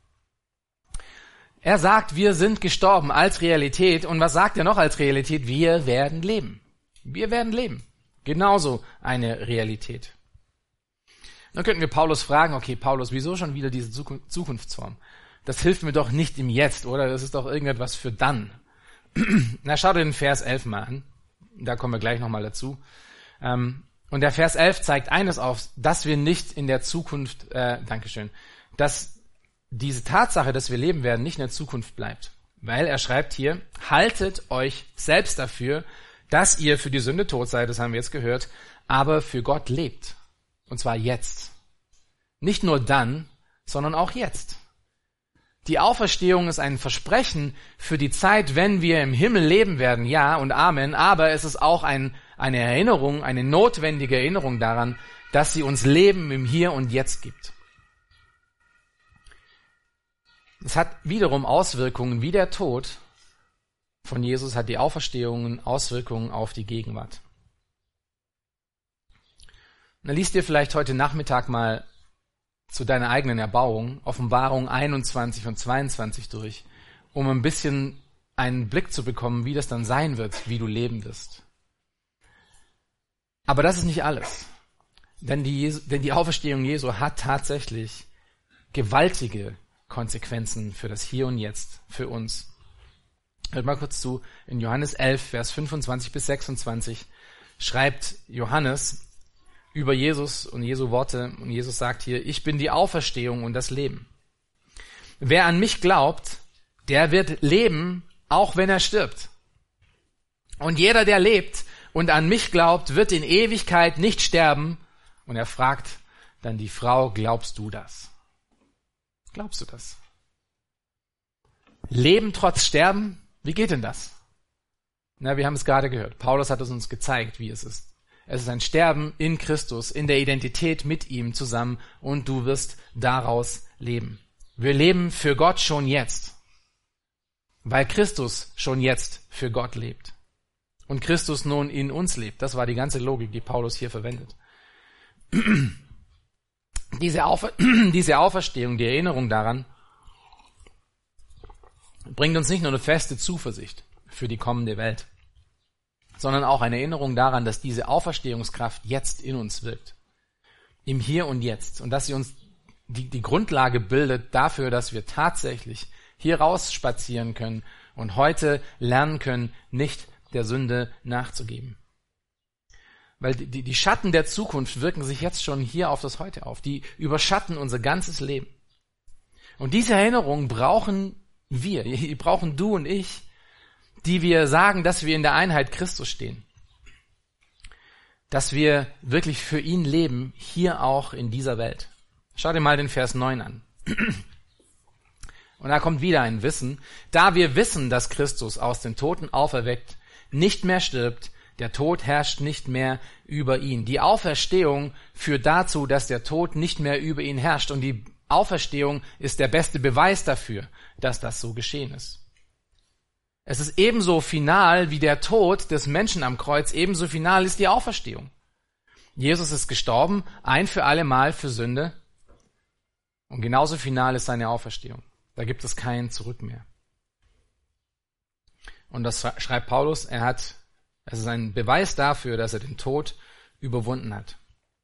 Er sagt, wir sind gestorben als Realität. Und was sagt er noch als Realität? Wir werden leben. Wir werden leben. Genauso eine Realität. Dann könnten wir Paulus fragen, okay, Paulus, wieso schon wieder diese Zukunftsform? Das hilft mir doch nicht im Jetzt, oder? Das ist doch irgendetwas für dann. Na, schau dir den Vers elf mal an. Da kommen wir gleich nochmal dazu. Und der Vers elf zeigt eines auf, dass wir nicht in der Zukunft, äh, Dankeschön, dass diese Tatsache, dass wir leben werden, nicht in der Zukunft bleibt. Weil er schreibt hier, haltet euch selbst dafür, dass ihr für die Sünde tot seid, das haben wir jetzt gehört, aber für Gott lebt. Und zwar jetzt. Nicht nur dann, sondern auch jetzt. Die Auferstehung ist ein Versprechen für die Zeit, wenn wir im Himmel leben werden, ja und Amen, aber es ist auch ein, eine Erinnerung, eine notwendige Erinnerung daran, dass sie uns Leben im Hier und Jetzt gibt. Es hat wiederum Auswirkungen wie der Tod von Jesus, hat die Auferstehung Auswirkungen auf die Gegenwart. Dann liest dir vielleicht heute Nachmittag mal zu deiner eigenen Erbauung Offenbarung einundzwanzig und zweiundzwanzig durch, um ein bisschen einen Blick zu bekommen, wie das dann sein wird, wie du leben wirst. Aber das ist nicht alles. Denn die, Jesu, denn die Auferstehung Jesu hat tatsächlich gewaltige Konsequenzen für das Hier und Jetzt, für uns. Hört mal kurz zu, in Johannes elf, Vers fünfundzwanzig bis sechsundzwanzig schreibt Johannes über Jesus und Jesu Worte, und Jesus sagt hier, ich bin die Auferstehung und das Leben. Wer an mich glaubt, der wird leben, auch wenn er stirbt. Und jeder, der lebt und an mich glaubt, wird in Ewigkeit nicht sterben. Und er fragt dann die Frau, glaubst du das? Glaubst du das? Leben trotz Sterben? Wie geht denn das? Na, wir haben es gerade gehört. Paulus hat es uns gezeigt, wie es ist. Es ist ein Sterben in Christus, in der Identität mit ihm zusammen, und du wirst daraus leben. Wir leben für Gott schon jetzt, weil Christus schon jetzt für Gott lebt. Und Christus nun in uns lebt. Das war die ganze Logik, die Paulus hier verwendet. Diese, Aufer- diese Auferstehung, die Erinnerung daran, bringt uns nicht nur eine feste Zuversicht für die kommende Welt, sondern auch eine Erinnerung daran, dass diese Auferstehungskraft jetzt in uns wirkt. Im Hier und Jetzt. Und dass sie uns die, die Grundlage bildet dafür, dass wir tatsächlich hier raus spazieren können und heute lernen können, nicht der Sünde nachzugeben. Weil die, die Schatten der Zukunft wirken sich jetzt schon hier auf das Heute auf. Die überschatten unser ganzes Leben. Und diese Erinnerung brauchen wir, die brauchen du und ich, die wir sagen, dass wir in der Einheit Christus stehen. Dass wir wirklich für ihn leben, hier auch in dieser Welt. Schau dir mal den Vers neun an. Und da kommt wieder ein Wissen. Da wir wissen, dass Christus aus den Toten auferweckt, nicht mehr stirbt, der Tod herrscht nicht mehr über ihn. Die Auferstehung führt dazu, dass der Tod nicht mehr über ihn herrscht. Und die Auferstehung ist der beste Beweis dafür, dass das so geschehen ist. Es ist ebenso final wie der Tod des Menschen am Kreuz, ebenso final ist die Auferstehung. Jesus ist gestorben, ein für alle Mal für Sünde, und genauso final ist seine Auferstehung. Da gibt es kein Zurück mehr. Und das schreibt Paulus, er hat, es ist ein Beweis dafür, dass er den Tod überwunden hat.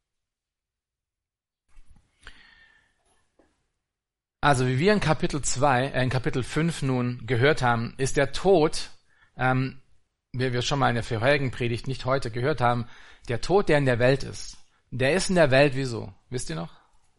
Also wie wir in Kapitel zwei, äh, in Kapitel fünf nun gehört haben, ist der Tod, ähm, wie wir schon mal in der vorherigen Predigt nicht heute gehört haben, der Tod, der in der Welt ist. Der ist in der Welt wieso? Wisst ihr noch?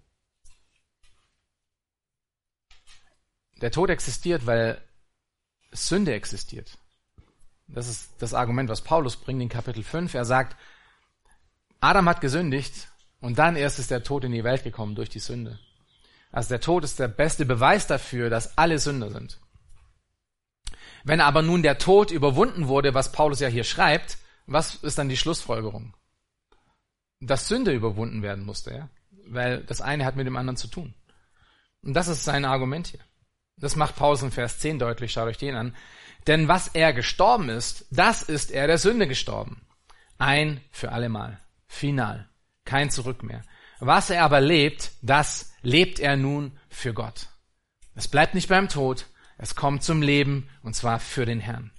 Der Tod existiert, weil Sünde existiert. Das ist das Argument, was Paulus bringt in Kapitel fünf. Er sagt, Adam hat gesündigt und dann erst ist der Tod in die Welt gekommen durch die Sünde. Also der Tod ist der beste Beweis dafür, dass alle Sünder sind. Wenn aber nun der Tod überwunden wurde, was Paulus ja hier schreibt, was ist dann die Schlussfolgerung? Dass Sünde überwunden werden musste, ja? Weil das eine hat mit dem anderen zu tun. Und das ist sein Argument hier. Das macht Paulus in Vers zehn deutlich, schaut euch den an. Denn was er gestorben ist, das ist er der Sünde gestorben. Ein für allemal. Final. Kein Zurück mehr. Was er aber lebt, das lebt er nun für Gott. Es bleibt nicht beim Tod, es kommt zum Leben, und zwar für den Herrn.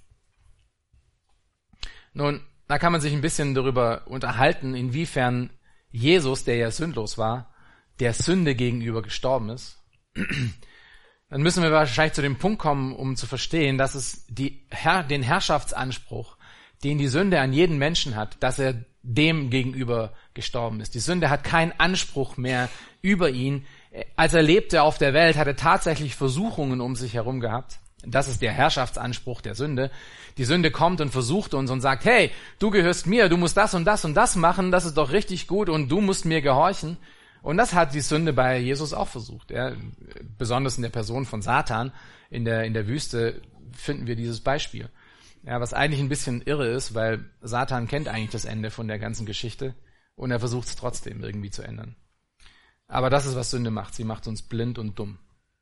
Nun, da kann man sich ein bisschen darüber unterhalten, inwiefern Jesus, der ja sündlos war, der Sünde gegenüber gestorben ist. Dann müssen wir wahrscheinlich zu dem Punkt kommen, um zu verstehen, dass es die Herr, den Herrschaftsanspruch, den die Sünde an jeden Menschen hat, dass er dem gegenüber gestorben ist. Die Sünde hat keinen Anspruch mehr über ihn. Als er lebte auf der Welt, hat er tatsächlich Versuchungen um sich herum gehabt. Das ist der Herrschaftsanspruch der Sünde. Die Sünde kommt und versucht uns und sagt, hey, du gehörst mir, du musst das und das und das machen, das ist doch richtig gut und du musst mir gehorchen. Und das hat die Sünde bei Jesus auch versucht. Ja, besonders in der Person von Satan in der, in der Wüste finden wir dieses Beispiel. Ja, was eigentlich ein bisschen irre ist, weil Satan kennt eigentlich das Ende von der ganzen Geschichte und er versucht es trotzdem irgendwie zu ändern. Aber das ist, was Sünde macht. Sie macht uns blind und dumm.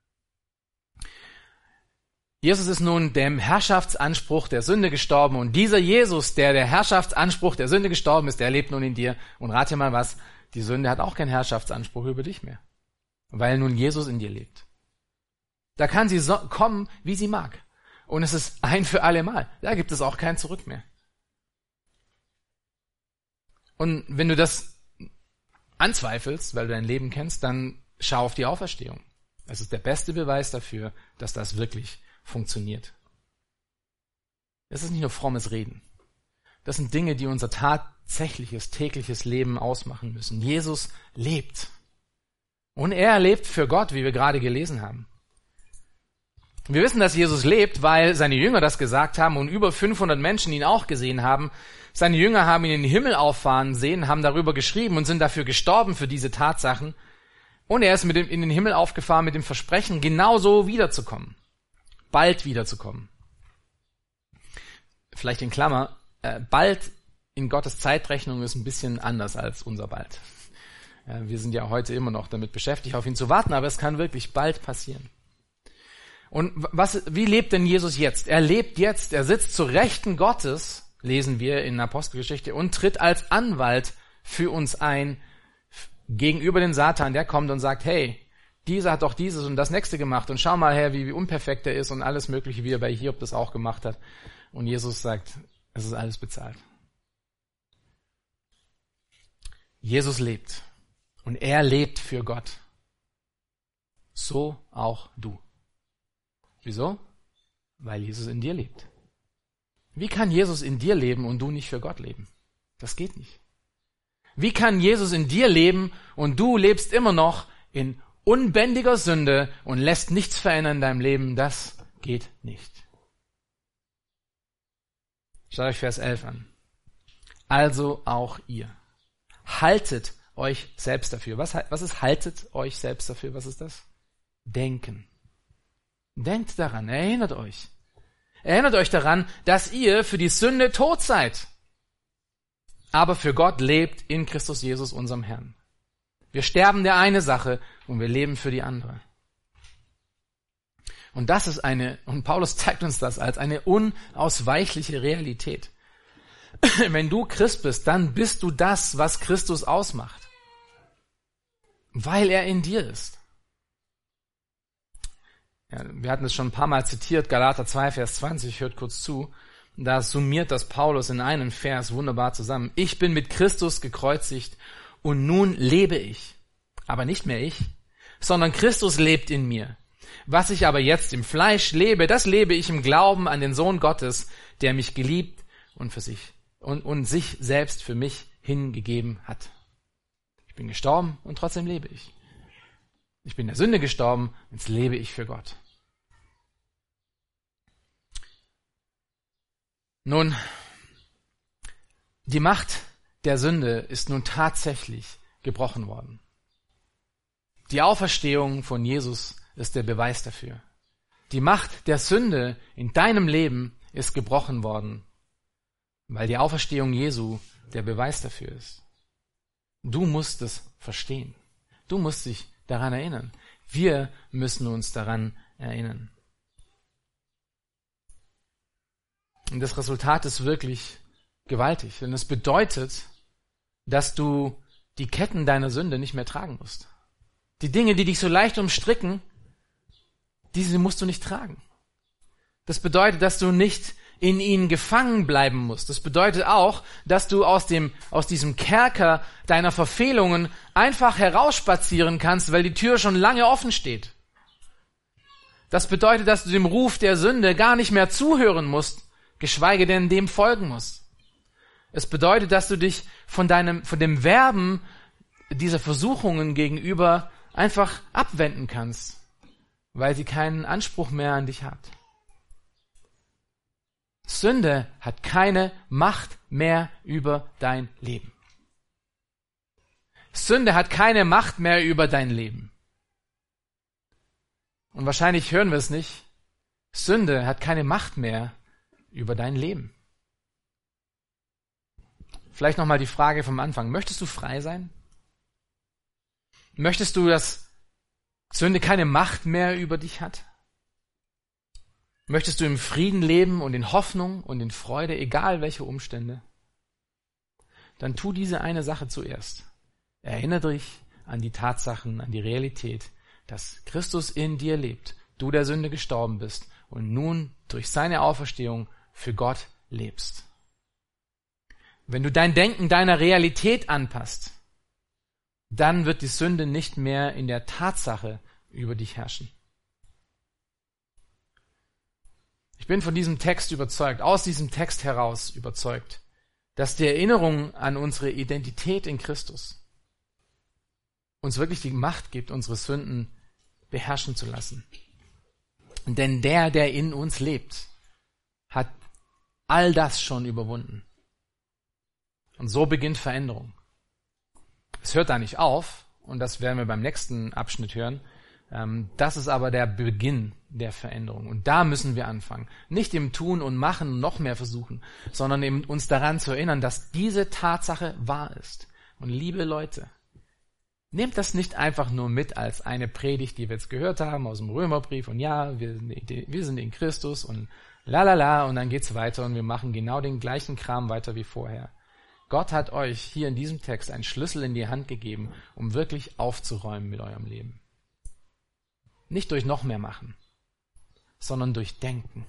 Jesus ist nun dem Herrschaftsanspruch der Sünde gestorben und dieser Jesus, der der Herrschaftsanspruch der Sünde gestorben ist, der lebt nun in dir. Und rate mal was, die Sünde hat auch keinen Herrschaftsanspruch über dich mehr, weil nun Jesus in dir lebt. Da kann sie so kommen, wie sie mag. Und es ist ein für alle Mal. Da gibt es auch kein Zurück mehr. Und wenn du das anzweifelst, weil du dein Leben kennst, dann schau auf die Auferstehung. Es ist der beste Beweis dafür, dass das wirklich funktioniert. Es ist nicht nur frommes Reden. Das sind Dinge, die unser tatsächliches, tägliches Leben ausmachen müssen. Jesus lebt. Und er lebt für Gott, wie wir gerade gelesen haben. Wir wissen, dass Jesus lebt, weil seine Jünger das gesagt haben und über fünfhundert Menschen ihn auch gesehen haben. Seine Jünger haben ihn in den Himmel auffahren sehen, haben darüber geschrieben und sind dafür gestorben für diese Tatsachen. Und er ist mit dem, in den Himmel aufgefahren mit dem Versprechen, genauso wiederzukommen. Bald wiederzukommen. Vielleicht in Klammer, äh, bald in Gottes Zeitrechnung ist ein bisschen anders als unser bald. Ja, wir sind ja heute immer noch damit beschäftigt, auf ihn zu warten, aber es kann wirklich bald passieren. Und was, wie lebt denn Jesus jetzt? Er lebt jetzt, er sitzt zur Rechten Gottes, lesen wir in der Apostelgeschichte, und tritt als Anwalt für uns ein, gegenüber den Satan, der kommt und sagt, hey, dieser hat doch dieses und das nächste gemacht und schau mal her, wie, wie unperfekt er ist und alles mögliche, wie er bei Hiob das auch gemacht hat. Und Jesus sagt, es ist alles bezahlt. Jesus lebt und er lebt für Gott. So auch du. Wieso? Weil Jesus in dir lebt. Wie kann Jesus in dir leben und du nicht für Gott leben? Das geht nicht. Wie kann Jesus in dir leben und du lebst immer noch in unbändiger Sünde und lässt nichts verändern in deinem Leben? Das geht nicht. Schaut euch Vers elf an. Also auch ihr. Haltet euch selbst dafür. Was, was ist haltet euch selbst dafür? Was ist das? Denken. Denkt daran, erinnert euch. Erinnert euch daran, dass ihr für die Sünde tot seid, aber für Gott lebt in Christus Jesus, unserem Herrn. Wir sterben der eine Sache und wir leben für die andere. Und das ist eine, und Paulus zeigt uns das als eine unausweichliche Realität. Wenn du Christ bist, dann bist du das, was Christus ausmacht, weil er in dir ist. Ja, wir hatten es schon ein paar Mal zitiert, Galater zwei, Vers zwanzig, hört kurz zu. Da summiert das Paulus in einem Vers wunderbar zusammen. Ich bin mit Christus gekreuzigt und nun lebe ich. Aber nicht mehr ich, sondern Christus lebt in mir. Was ich aber jetzt im Fleisch lebe, das lebe ich im Glauben an den Sohn Gottes, der mich geliebt und für sich und, und sich selbst für mich hingegeben hat. Ich bin gestorben und trotzdem lebe ich. Ich bin der Sünde gestorben, jetzt lebe ich für Gott. Nun, die Macht der Sünde ist nun tatsächlich gebrochen worden. Die Auferstehung von Jesus ist der Beweis dafür. Die Macht der Sünde in deinem Leben ist gebrochen worden, weil die Auferstehung Jesu der Beweis dafür ist. Du musst es verstehen. Du musst dich daran erinnern. Wir müssen uns daran erinnern. Und das Resultat ist wirklich gewaltig, denn es bedeutet, dass du die Ketten deiner Sünde nicht mehr tragen musst. Die Dinge, die dich so leicht umstricken, diese musst du nicht tragen. Das bedeutet, dass du nicht in ihnen gefangen bleiben musst. Das bedeutet auch, dass du aus dem, aus diesem Kerker deiner Verfehlungen einfach herausspazieren kannst, weil die Tür schon lange offen steht. Das bedeutet, dass du dem Ruf der Sünde gar nicht mehr zuhören musst, geschweige denn dem folgen musst. Es bedeutet, dass du dich von deinem, von dem Werben dieser Versuchungen gegenüber einfach abwenden kannst, weil sie keinen Anspruch mehr an dich hat. Sünde hat keine Macht mehr über dein Leben. Sünde hat keine Macht mehr über dein Leben. Und wahrscheinlich hören wir es nicht. Sünde hat keine Macht mehr über dein Leben. Vielleicht nochmal die Frage vom Anfang. Möchtest du frei sein? Möchtest du, dass Sünde keine Macht mehr über dich hat? Möchtest du im Frieden leben und in Hoffnung und in Freude, egal welche Umstände? Dann tu diese eine Sache zuerst. Erinnere dich an die Tatsachen, an die Realität, dass Christus in dir lebt, du der Sünde gestorben bist und nun durch seine Auferstehung für Gott lebst. Wenn du dein Denken deiner Realität anpasst, dann wird die Sünde nicht mehr in der Tatsache über dich herrschen. Ich bin von diesem Text überzeugt, aus diesem Text heraus überzeugt, dass die Erinnerung an unsere Identität in Christus uns wirklich die Macht gibt, unsere Sünden beherrschen zu lassen. Denn der, der in uns lebt, hat all das schon überwunden. Und so beginnt Veränderung. Es hört da nicht auf, und das werden wir beim nächsten Abschnitt hören. Das ist aber der Beginn der Veränderung. Und da müssen wir anfangen. Nicht im Tun und Machen und noch mehr versuchen, sondern eben uns daran zu erinnern, dass diese Tatsache wahr ist. Und liebe Leute, nehmt das nicht einfach nur mit als eine Predigt, die wir jetzt gehört haben aus dem Römerbrief und ja, wir, wir sind in Christus und la la la und dann geht's weiter und wir machen genau den gleichen Kram weiter wie vorher. Gott hat euch hier in diesem Text einen Schlüssel in die Hand gegeben, um wirklich aufzuräumen mit eurem Leben. Nicht durch noch mehr machen, sondern durch Denken.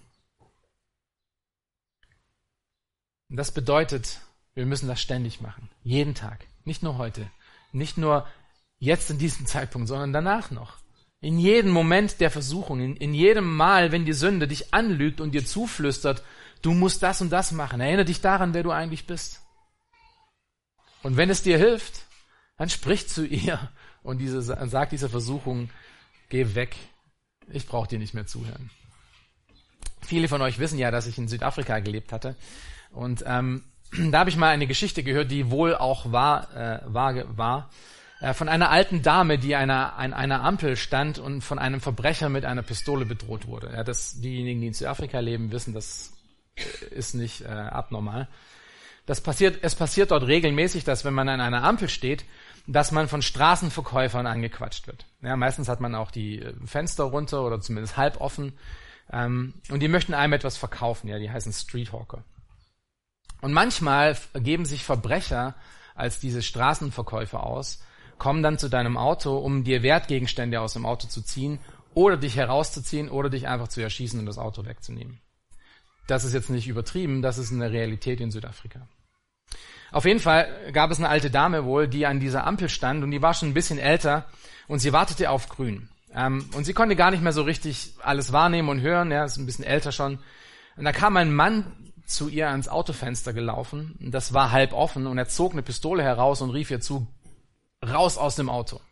Und das bedeutet, wir müssen das ständig machen. Jeden Tag. Nicht nur heute. Nicht nur jetzt in diesem Zeitpunkt, sondern danach noch. In jedem Moment der Versuchung, in, in jedem Mal, wenn die Sünde dich anlügt und dir zuflüstert, du musst das und das machen. Erinnere dich daran, wer du eigentlich bist. Und wenn es dir hilft, dann sprich zu ihr und diese, sag dieser Versuchung, geh weg, ich brauche dir nicht mehr zuhören. Viele von euch wissen ja, dass ich in Südafrika gelebt hatte. Und ähm, da habe ich mal eine Geschichte gehört, die wohl auch wahr äh, war, war äh, von einer alten Dame, die einer, an einer Ampel stand und von einem Verbrecher mit einer Pistole bedroht wurde. Ja, das, diejenigen, die in Südafrika leben, wissen, das ist nicht äh, abnormal. Das passiert, es passiert dort regelmäßig, dass wenn man an einer Ampel steht, dass man von Straßenverkäufern angequatscht wird. Ja, meistens hat man auch die Fenster runter oder zumindest halb offen. Ähm, und die möchten einem etwas verkaufen. Ja, die heißen Streethawker. Und manchmal geben sich Verbrecher als diese Straßenverkäufer aus, kommen dann zu deinem Auto, um dir Wertgegenstände aus dem Auto zu ziehen oder dich herauszuziehen oder dich einfach zu erschießen und das Auto wegzunehmen. Das ist jetzt nicht übertrieben, das ist eine Realität in Südafrika. Auf jeden Fall gab es eine alte Dame wohl, die an dieser Ampel stand und die war schon ein bisschen älter und sie wartete auf grün. Ähm, und sie konnte gar nicht mehr so richtig alles wahrnehmen und hören, ja, ist ein bisschen älter schon. Und da kam ein Mann zu ihr ans Autofenster gelaufen, das war halb offen und er zog eine Pistole heraus und rief ihr zu, raus aus dem Auto.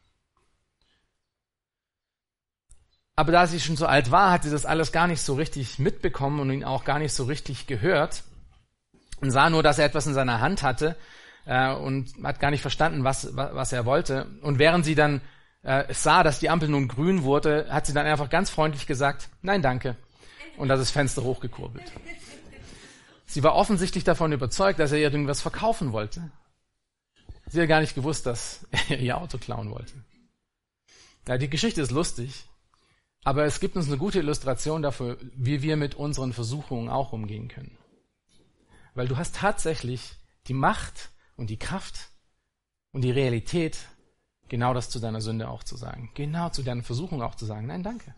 Aber da sie schon so alt war, hat sie das alles gar nicht so richtig mitbekommen und ihn auch gar nicht so richtig gehört und sah nur, dass er etwas in seiner Hand hatte äh, und hat gar nicht verstanden, was, was er wollte. Und während sie dann äh, äh, sah, dass die Ampel nun grün wurde, hat sie dann einfach ganz freundlich gesagt, nein, danke. Und hat das Fenster hochgekurbelt. Sie war offensichtlich davon überzeugt, dass er ihr irgendwas verkaufen wollte. Sie hat gar nicht gewusst, dass er ihr Auto klauen wollte. Ja, die Geschichte ist lustig, aber es gibt uns eine gute Illustration dafür, wie wir mit unseren Versuchungen auch umgehen können. Weil du hast tatsächlich die Macht und die Kraft und die Realität, genau das zu deiner Sünde auch zu sagen. Genau zu deiner Versuchung auch zu sagen, nein, danke.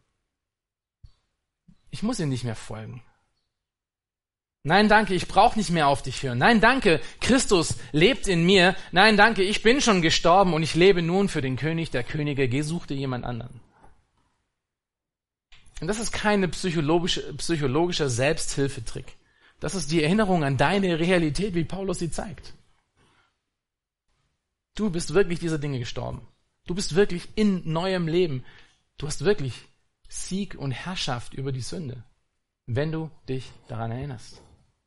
Ich muss ihr nicht mehr folgen. Nein, danke, ich brauche nicht mehr auf dich hören. Nein, danke, Christus lebt in mir. Nein, danke, ich bin schon gestorben und ich lebe nun für den König der Könige. Geh, such dir jemand anderen. Und das ist keine psychologische, psychologischer Selbsthilfetrick. Das ist die Erinnerung an deine Realität, wie Paulus sie zeigt. Du bist wirklich dieser Dinge gestorben. Du bist wirklich in neuem Leben. Du hast wirklich Sieg und Herrschaft über die Sünde, wenn du dich daran erinnerst.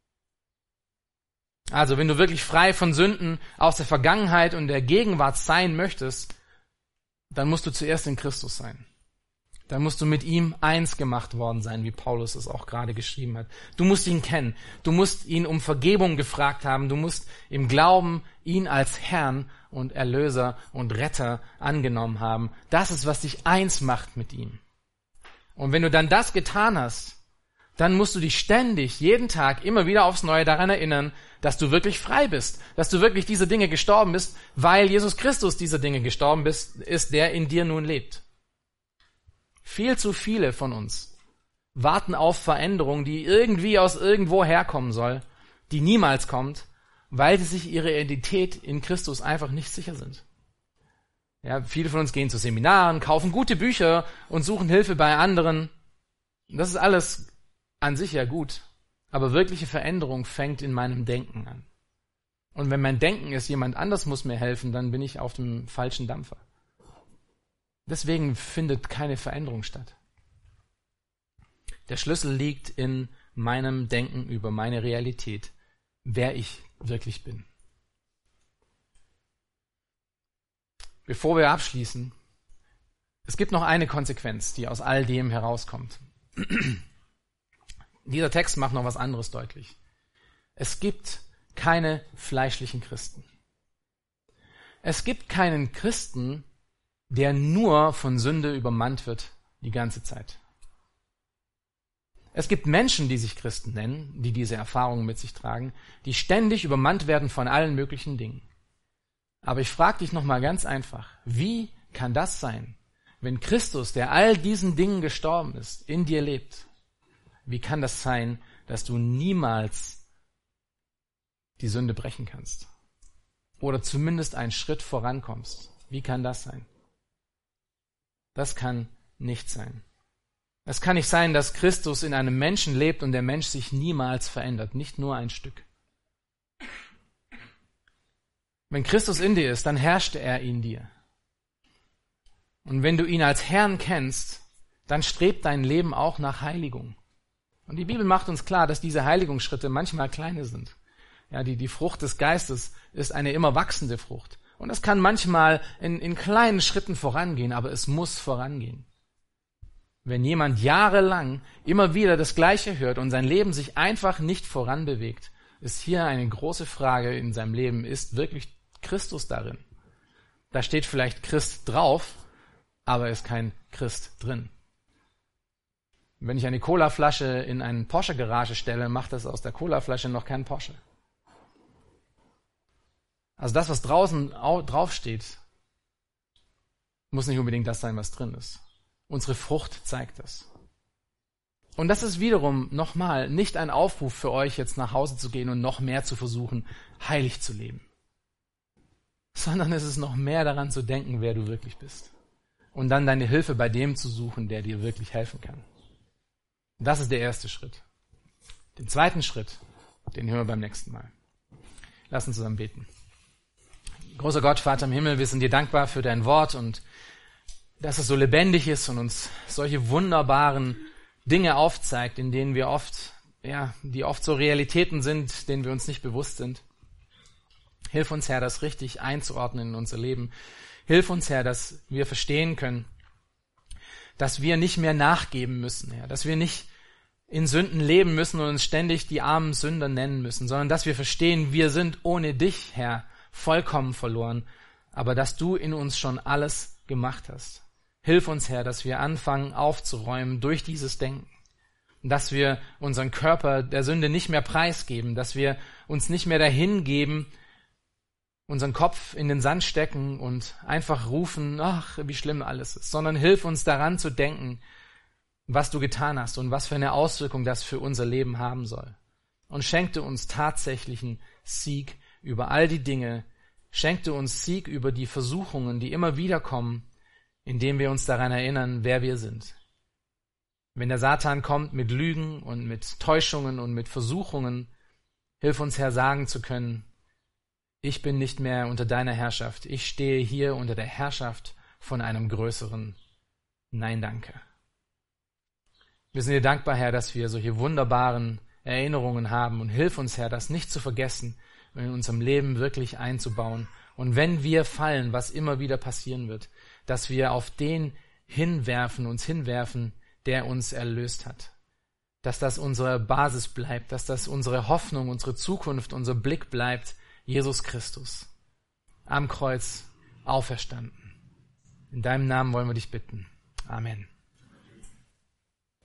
Also, wenn du wirklich frei von Sünden aus der Vergangenheit und der Gegenwart sein möchtest, dann musst du zuerst in Christus sein. Dann musst du mit ihm eins gemacht worden sein, wie Paulus es auch gerade geschrieben hat. Du musst ihn kennen. Du musst ihn um Vergebung gefragt haben. Du musst im Glauben ihn als Herrn und Erlöser und Retter angenommen haben. Das ist, was dich eins macht mit ihm. Und wenn du dann das getan hast, dann musst du dich ständig, jeden Tag, immer wieder aufs Neue daran erinnern, dass du wirklich frei bist, dass du wirklich diese Dinge gestorben bist, weil Jesus Christus diese Dinge gestorben ist, ist, der in dir nun lebt. Viel zu viele von uns warten auf Veränderung, die irgendwie aus irgendwo herkommen soll, die niemals kommt, weil sie sich ihre Identität in Christus einfach nicht sicher sind. Ja, viele von uns gehen zu Seminaren, kaufen gute Bücher und suchen Hilfe bei anderen. Das ist alles an sich ja gut, aber wirkliche Veränderung fängt in meinem Denken an. Und wenn mein Denken ist, jemand anders muss mir helfen, dann bin ich auf dem falschen Dampfer. Deswegen findet keine Veränderung statt. Der Schlüssel liegt in meinem Denken über meine Realität, wer ich wirklich bin. Bevor wir abschließen, es gibt noch eine Konsequenz, die aus all dem herauskommt. Dieser Text macht noch was anderes deutlich. Es gibt keine fleischlichen Christen. Es gibt keinen Christen, der nur von Sünde übermannt wird die ganze Zeit. Es gibt Menschen, die sich Christen nennen, die diese Erfahrungen mit sich tragen, die ständig übermannt werden von allen möglichen Dingen. Aber ich frage dich nochmal ganz einfach, wie kann das sein, wenn Christus, der all diesen Dingen gestorben ist, in dir lebt? Wie kann das sein, dass du niemals die Sünde brechen kannst? Oder zumindest einen Schritt vorankommst? Wie kann das sein? Das kann nicht sein. Es kann nicht sein, dass Christus in einem Menschen lebt und der Mensch sich niemals verändert, nicht nur ein Stück. Wenn Christus in dir ist, dann herrscht er in dir. Und wenn du ihn als Herrn kennst, dann strebt dein Leben auch nach Heiligung. Und die Bibel macht uns klar, dass diese Heiligungsschritte manchmal kleine sind. Ja, die, die Frucht des Geistes ist eine immer wachsende Frucht. Und das kann manchmal in, in kleinen Schritten vorangehen, aber es muss vorangehen. Wenn jemand jahrelang immer wieder das Gleiche hört und sein Leben sich einfach nicht voranbewegt, ist hier eine große Frage in seinem Leben, ist wirklich Christus darin? Da steht vielleicht Christ drauf, aber ist kein Christ drin. Wenn ich eine Colaflasche in eine Porsche-Garage stelle, macht das aus der Colaflasche noch kein Porsche. Also das, was draußen draufsteht, muss nicht unbedingt das sein, was drin ist. Unsere Frucht zeigt das. Und das ist wiederum nochmal nicht ein Aufruf für euch, jetzt nach Hause zu gehen und noch mehr zu versuchen, heilig zu leben. Sondern es ist noch mehr daran zu denken, wer du wirklich bist. Und dann deine Hilfe bei dem zu suchen, der dir wirklich helfen kann. Das ist der erste Schritt. Den zweiten Schritt, den hören wir beim nächsten Mal. Lass uns zusammen beten. Großer Gott, Vater im Himmel, wir sind dir dankbar für dein Wort und dass es so lebendig ist und uns solche wunderbaren Dinge aufzeigt, in denen wir oft, ja, die oft so Realitäten sind, denen wir uns nicht bewusst sind. Hilf uns, Herr, das richtig einzuordnen in unser Leben. Hilf uns, Herr, dass wir verstehen können, dass wir nicht mehr nachgeben müssen, Herr, dass wir nicht in Sünden leben müssen und uns ständig die armen Sünder nennen müssen, sondern dass wir verstehen, wir sind ohne dich, Herr, vollkommen verloren, aber dass du in uns schon alles gemacht hast. Hilf uns, Herr, dass wir anfangen aufzuräumen durch dieses Denken, dass wir unseren Körper der Sünde nicht mehr preisgeben, dass wir uns nicht mehr dahin geben, unseren Kopf in den Sand stecken und einfach rufen, ach, wie schlimm alles ist, sondern hilf uns daran zu denken, was du getan hast und was für eine Auswirkung das für unser Leben haben soll. Und schenkte uns tatsächlichen Sieg über all die Dinge, schenkte uns Sieg über die Versuchungen, die immer wieder kommen, indem wir uns daran erinnern, wer wir sind. Wenn der Satan kommt mit Lügen und mit Täuschungen und mit Versuchungen, hilf uns, Herr, sagen zu können, ich bin nicht mehr unter deiner Herrschaft, ich stehe hier unter der Herrschaft von einem größeren. Nein, danke. Wir sind dir dankbar, Herr, dass wir solche wunderbaren Erinnerungen haben und hilf uns, Herr, das nicht zu vergessen und in unserem Leben wirklich einzubauen. Und wenn wir fallen, was immer wieder passieren wird, dass wir auf den hinwerfen, uns hinwerfen, der uns erlöst hat. Dass das unsere Basis bleibt, dass das unsere Hoffnung, unsere Zukunft, unser Blick bleibt, Jesus Christus, am Kreuz auferstanden. In deinem Namen wollen wir dich bitten. Amen.